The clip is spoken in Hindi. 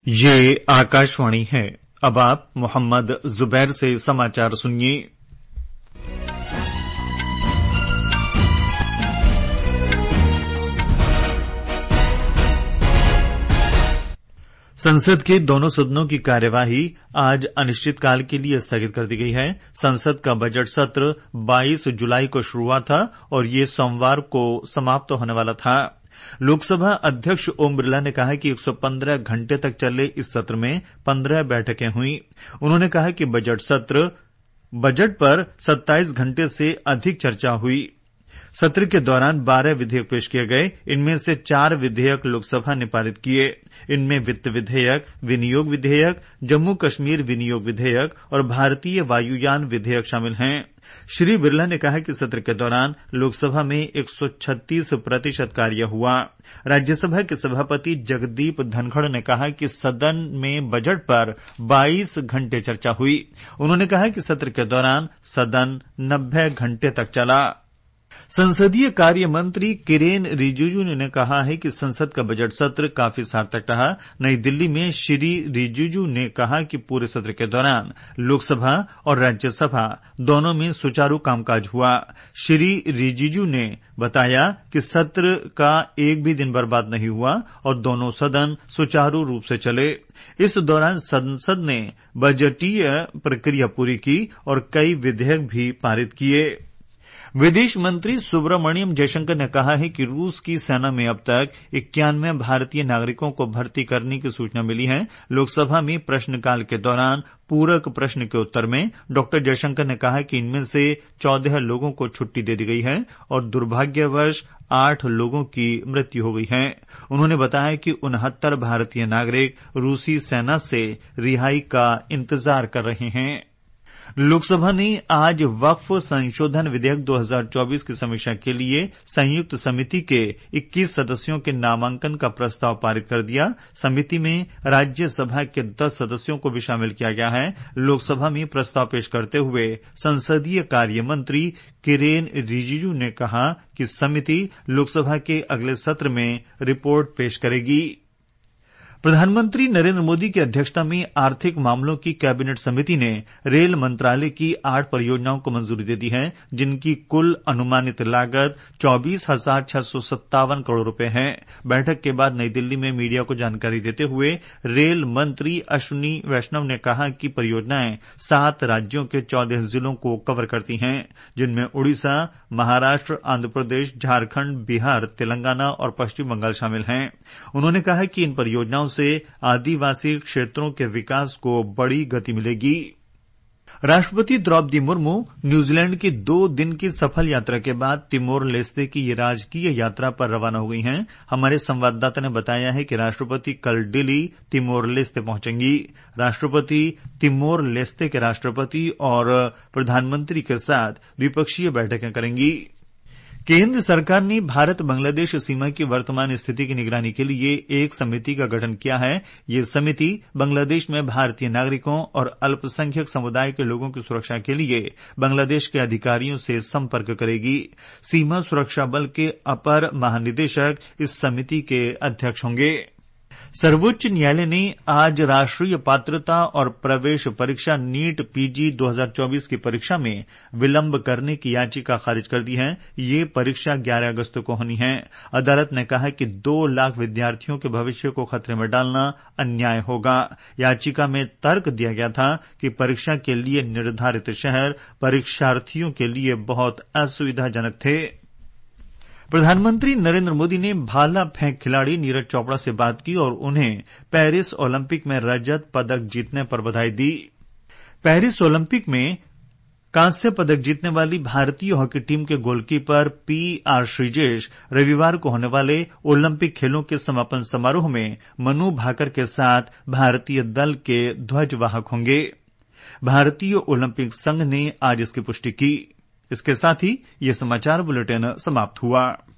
ये आकाशवाणी है। अब आप मोहम्मद जुबैर से समाचार सुनिए। संसद के दोनों सदनों की कार्यवाही आज अनिश्चितकाल के लिए स्थगित कर दी गई है। संसद का बजट सत्र 22 जुलाई को शुरू हुआ था और ये सोमवार को समाप्त होने वाला था। लोकसभा अध्यक्ष ओम बिरला ने कहा कि 115 घंटे तक चले इस सत्र में 15 बैठकें हुई। उन्होंने कहा कि बजट पर 27 घंटे से अधिक चर्चा हुई। सत्र के दौरान 12 विधेयक पेश किए गए। इनमें से 4 विधेयक लोकसभा ने पारित किए। इनमें वित्त विधेयक, विनियोग विधेयक, जम्मू कश्मीर विनियोग विधेयक और भारतीय वायुयान विधेयक शामिल हैं। श्री बिरला ने कहा कि सत्र के दौरान लोकसभा में 136% कार्य हुआ। राज्यसभा के सभापति जगदीप धनखड़ ने कहा कि सदन में बजट पर 22 घंटे चर्चा हुई। उन्होंने कहा कि सत्र के दौरान सदन 90 घंटे तक चला। संसदीय कार्य मंत्री किरेन रिजिजू ने कहा है कि संसद का बजट सत्र काफी सार्थक रहा। नई दिल्ली में श्री रिजिजू ने कहा कि पूरे सत्र के दौरान लोकसभा और राज्यसभा दोनों में सुचारू कामकाज हुआ। श्री रिजिजू ने बताया कि सत्र का एक भी दिन बर्बाद नहीं हुआ और दोनों सदन सुचारू रूप से चले। इस दौरान संसद ने बजटीय प्रक्रिया पूरी की और कई विधेयक भी पारित किए। विदेश मंत्री सुब्रमण्यम जयशंकर ने कहा है कि रूस की सेना में अब तक 91 भारतीय नागरिकों को भर्ती करने की सूचना मिली है। लोकसभा में प्रश्नकाल के दौरान पूरक प्रश्न के उत्तर में डॉक्टर जयशंकर ने कहा कि इनमें से 14 लोगों को छुट्टी दे दी गई है और दुर्भाग्यवश 8 लोगों की मृत्यु हो गई है। उन्होंने बताया कि 69 भारतीय नागरिक रूसी सेना से रिहाई का इंतजार कर रहे हैं। लोकसभा ने आज वक्फ संशोधन विधेयक 2024 की समीक्षा के लिए संयुक्त समिति के 21 सदस्यों के नामांकन का प्रस्ताव पारित कर दिया। समिति में राज्यसभा के 10 सदस्यों को भी शामिल किया गया है। लोकसभा में प्रस्ताव पेश करते हुए संसदीय कार्य मंत्री किरेन रिजिजू ने कहा कि समिति लोकसभा के अगले सत्र में रिपोर्ट पेश करेगी। प्रधानमंत्री नरेंद्र मोदी की अध्यक्षता में आर्थिक मामलों की कैबिनेट समिति ने रेल मंत्रालय की 8 परियोजनाओं को मंजूरी दे दी है, जिनकी कुल अनुमानित लागत 24,657 करोड़ रुपए है। बैठक के बाद नई दिल्ली में मीडिया को जानकारी देते हुए रेल मंत्री अश्विनी वैष्णव ने कहा कि परियोजनाएं 7 राज्यों के 14 जिलों को कवर करती हैं, जिनमें उड़ीसा, महाराष्ट्र, आंध्र प्रदेश, झारखंड, बिहार, तेलंगाना और पश्चिम बंगाल शामिल हैं। उन्होंने कहा कि इन परियोजनाओं से आदिवासी क्षेत्रों के विकास को बड़ी गति मिलेगी। राष्ट्रपति द्रौपदी मुर्मू न्यूजीलैंड की 2 दिन की सफल यात्रा के बाद तिमोर लेस्ते की ये राजकीय यात्रा पर रवाना हो गई हैं। हमारे संवाददाता ने बताया है कि राष्ट्रपति कल दिल्ली तिमोर लेस्ते पहुंचेंगी। राष्ट्रपति तिमोर लेस्ते के राष्ट्रपति और प्रधानमंत्री के साथ द्विपक्षीय बैठकें करेंगी। केंद्र सरकार ने भारत बांग्लादेश सीमा की वर्तमान स्थिति की निगरानी के लिए एक समिति का गठन किया है। ये समिति बांग्लादेश में भारतीय नागरिकों और अल्पसंख्यक समुदाय के लोगों की सुरक्षा के लिए बांग्लादेश के अधिकारियों से संपर्क करेगी। सीमा सुरक्षा बल के अपर महानिदेशक इस समिति के अध्यक्ष होंगे। सर्वोच्च न्यायालय ने आज राष्ट्रीय पात्रता और प्रवेश परीक्षा नीट पीजी 2024 की परीक्षा में विलंब करने की याचिका खारिज कर दी है। ये परीक्षा 11 अगस्त को होनी है। अदालत ने कहा कि 2 लाख विद्यार्थियों के भविष्य को खतरे में डालना अन्याय होगा। याचिका में तर्क दिया गया था कि परीक्षा के लिए निर्धारित शहर परीक्षार्थियों के लिए बहुत असुविधाजनक थे। प्रधानमंत्री नरेंद्र मोदी ने भाला फेंक खिलाड़ी नीरज चोपड़ा से बात की और उन्हें पेरिस ओलंपिक में रजत पदक जीतने पर बधाई दी। पेरिस ओलंपिक में कांस्य पदक जीतने वाली भारतीय हॉकी टीम के गोलकीपर PR श्रीजेश रविवार को होने वाले ओलंपिक खेलों के समापन समारोह में मनु भाकर के साथ भारतीय दल के ध्वजवाहक होंगे। भारतीय ओलंपिक संघ ने आज इसकी पुष्टि की। इसके साथ ही ये समाचार बुलेटिन समाप्त हुआ।